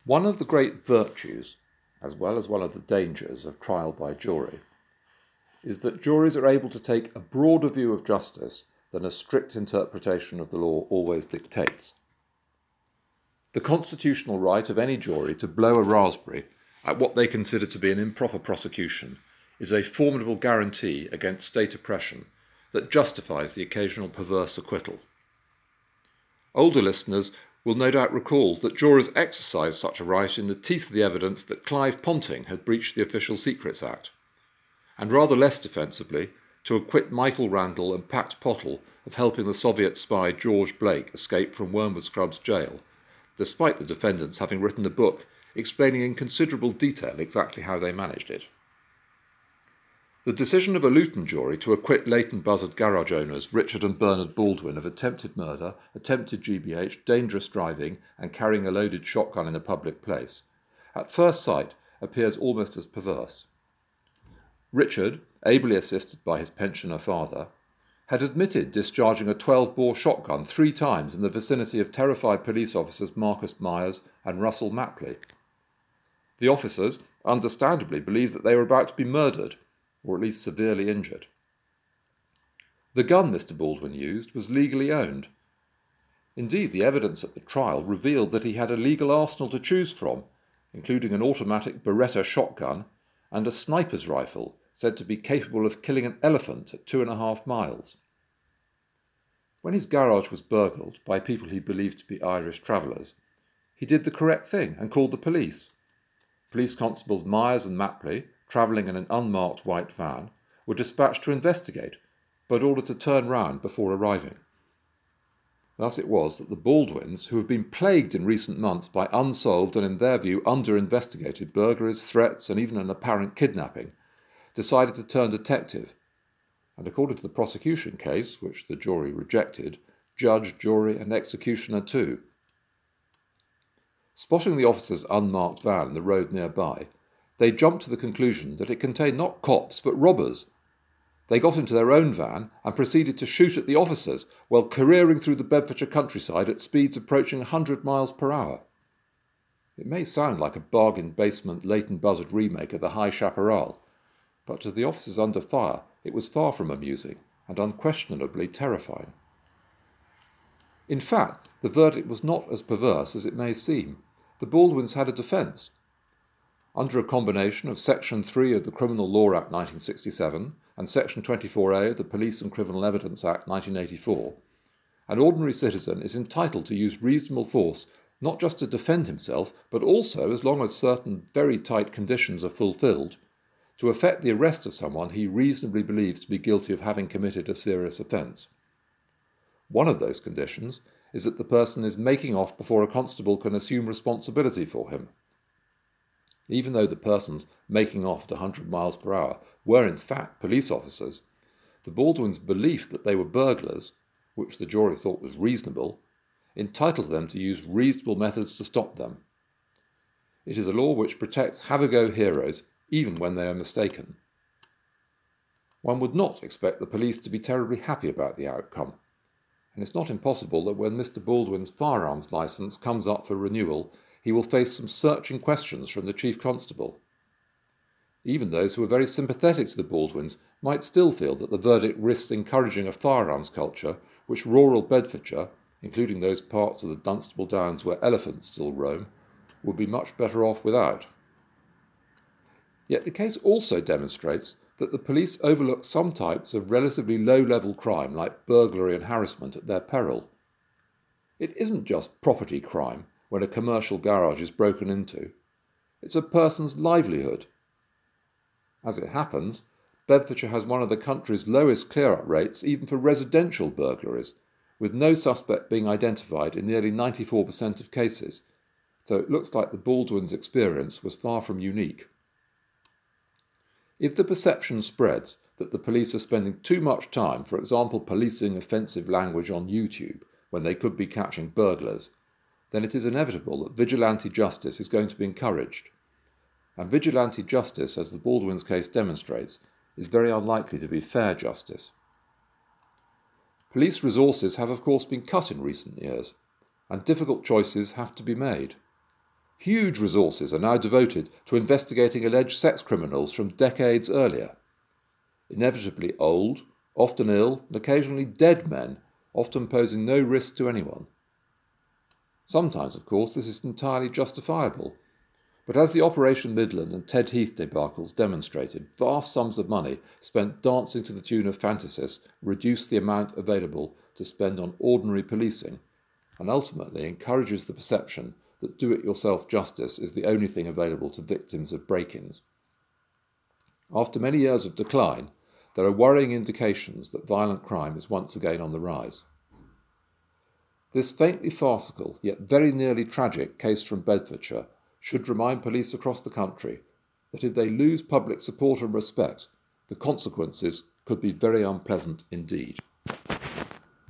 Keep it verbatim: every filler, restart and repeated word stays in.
One of the great virtues, as well as one of the dangers of trial by jury, is that juries are able to take a broader view of justice than a strict interpretation of the law always dictates. The constitutional right of any jury to blow a raspberry at what they consider to be an improper prosecution is a formidable guarantee against state oppression that justifies the occasional perverse acquittal. Older listeners will no doubt recall that jurors exercised such a right in the teeth of the evidence that Clive Ponting had breached the Official Secrets Act, and rather less defensively to acquit Michael Randall and Pat Pottle of helping the Soviet spy George Blake escape from Wormwood Scrubs jail, despite the defendants having written a book explaining in considerable detail exactly how they managed it. The decision of a Luton jury to acquit Leighton Buzzard garage owners Richard and Bernard Baldwin of attempted murder, attempted G B H, dangerous driving and carrying a loaded shotgun in a public place, at first sight appears almost as perverse. Richard, ably assisted by his pensioner father, had admitted discharging a twelve-bore shotgun three times in the vicinity of terrified police officers Marcus Myers and Russell Mapley. The officers understandably believed that they were about to be murdered, or at least severely injured. The gun Mister Baldwin used was legally owned. Indeed, the evidence at the trial revealed that he had a legal arsenal to choose from, including an automatic Beretta shotgun and a sniper's rifle said to be capable of killing an elephant at two and a half miles. When his garage was burgled by people he believed to be Irish travellers, he did the correct thing and called the police. Police constables Myers and Mapley, travelling in an unmarked white van, were dispatched to investigate, but ordered to turn round before arriving. Thus it was that the Baldwins, who have been plagued in recent months by unsolved and in their view under-investigated burglaries, threats and even an apparent kidnapping, decided to turn detective, and according to the prosecution case, which the jury rejected, judge, jury and executioner too. Spotting the officer's unmarked van in the road nearby, they jumped to the conclusion that it contained not cops but robbers. They got into their own van and proceeded to shoot at the officers while careering through the Bedfordshire countryside at speeds approaching one hundred miles per hour. It may sound like a bargain basement Leighton Buzzard remake of The High Chaparral, but to the officers under fire it was far from amusing and unquestionably terrifying. In fact, the verdict was not as perverse as it may seem. The Baldwins had a defence. Under a combination of Section three of the Criminal Law Act nineteen sixty-seven and Section twenty-four A of the Police and Criminal Evidence Act nineteen eighty-four, an ordinary citizen is entitled to use reasonable force not just to defend himself, but also, as long as certain very tight conditions are fulfilled, to effect the arrest of someone he reasonably believes to be guilty of having committed a serious offence. One of those conditions is that the person is making off before a constable can assume responsibility for him. Even though the persons making off at one hundred miles per hour were in fact police officers, the Baldwins' belief that they were burglars, which the jury thought was reasonable, entitled them to use reasonable methods to stop them. It is a law which protects have-a-go heroes even when they are mistaken. One would not expect the police to be terribly happy about the outcome, and it's not impossible that when Mister Baldwin's firearms licence comes up for renewal, he will face some searching questions from the Chief Constable. Even those who are very sympathetic to the Baldwins might still feel that the verdict risks encouraging a firearms culture which rural Bedfordshire, including those parts of the Dunstable Downs where elephants still roam, would be much better off without. Yet the case also demonstrates that the police overlook some types of relatively low-level crime like burglary and harassment at their peril. It isn't just property crime when a commercial garage is broken into. It's a person's livelihood. As it happens, Bedfordshire has one of the country's lowest clear-up rates even for residential burglaries, with no suspect being identified in nearly ninety-four percent of cases, so it looks like the Baldwins' experience was far from unique. If the perception spreads that the police are spending too much time, for example, policing offensive language on YouTube when they could be catching burglars, then it is inevitable that vigilante justice is going to be encouraged. And vigilante justice, as the Baldwins case demonstrates, is very unlikely to be fair justice. Police resources have of course been cut in recent years, and difficult choices have to be made. Huge resources are now devoted to investigating alleged sex criminals from decades earlier. Inevitably old, often ill, and occasionally dead men, often posing no risk to anyone. Sometimes, of course, this is entirely justifiable, but as the Operation Midland and Ted Heath debacles demonstrated, vast sums of money spent dancing to the tune of fantasies reduce the amount available to spend on ordinary policing, and ultimately encourages the perception that do-it-yourself justice is the only thing available to victims of break-ins. After many years of decline, there are worrying indications that violent crime is once again on the rise. This faintly farcical, yet very nearly tragic case from Bedfordshire should remind police across the country that if they lose public support and respect, the consequences could be very unpleasant indeed.